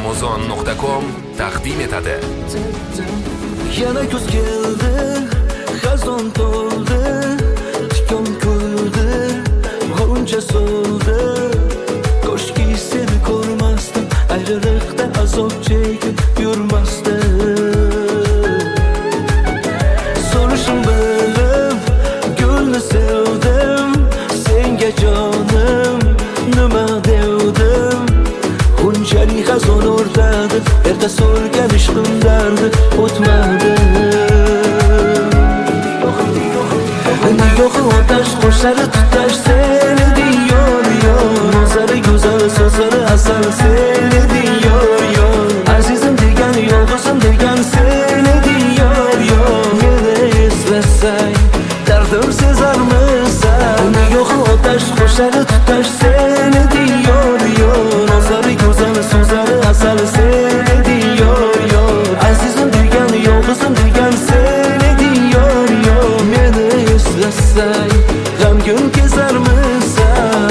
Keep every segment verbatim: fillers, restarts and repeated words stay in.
amazon nuqta com taqdim etadi. Yana kuz keldi, xazon to'ldi, tikon kuldi, g'uncha so'ldi. Ko'shki seni ko'rmasdim, ayriliqda azob chekib yurmasdim. So'rishim bilib, gulni sevdim, senga jonim nima devdim. G'unchaning xazon o'rtadi, erta so'rgan ishqim dardi o'tmadi. Nigohi otash qo'shadi tutash seni diyor yor. Nazari go'zal so'zlari asal seni diyor yor. Azizim degan yolg'izim degan seni diyor yor. Meni eslasang dardim sezarmisan. Nigohi otash qo'shadi tutash seni diyor yor. Nazari go'zal so'zlari asal seni diyor yor. Azizim degan yolg'izim degan seni diyor yor. Meni eslasang g'amgin kezarmisan.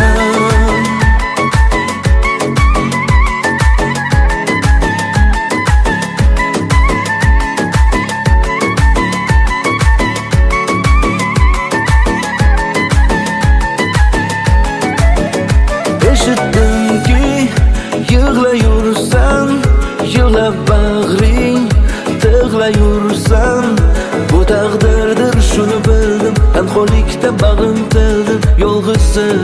Eshitdimki yig'layursan, yig'lab bag'ring tig'layursan. Bu taqdirdir shuni bildim, tanholikda bag'im tildim yolg'izim.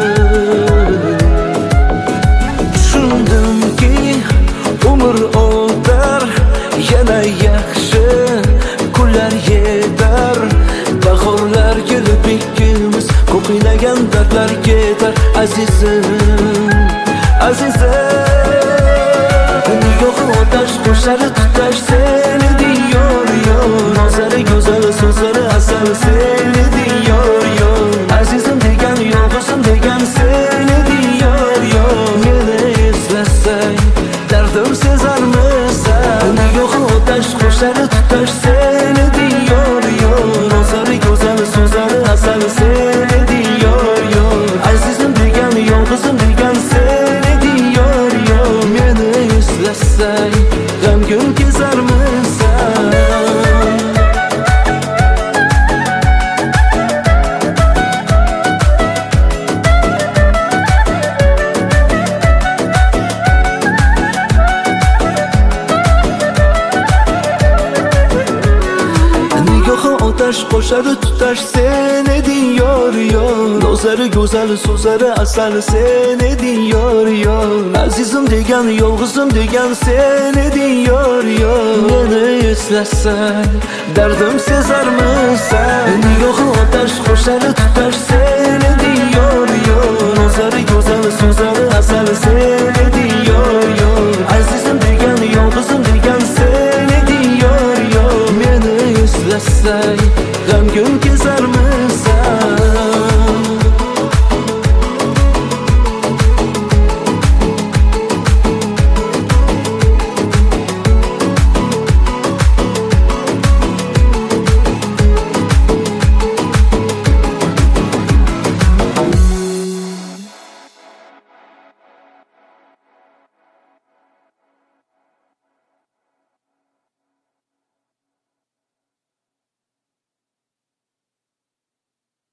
Tushundimki umr o'tar, yana yaxshi kunlar yetar. Bahorlar kelib ikkimiz ko'qiylagan dardlar ketar. Azizim, azizim, nigohi otash qo'shadi tutash seni diyor yor. Nazari go'zal so'zlari asal seni diyor yor. Azizim degan yolg'izim degan seni diyor yor. Meni eslasang dardim sezarmisan. Nigohi otash qo'shadi tutash seni diyor yor. Nazari go'zal so'zlari asal seni diyor yor. Azizim degan yolg'izim degan seni diyor yor. Meni eslasang g'amgin kezarmisan. Nigohi otash qo'shadi tutash seni diyor yor. Nazari go'zal so'zlari asal seni diyor yor. Azizim degan yolg'izim degan seni diyor yor. Meni eslasang dardim sezarmisan. Nigohi otash qo'shadi tutash seni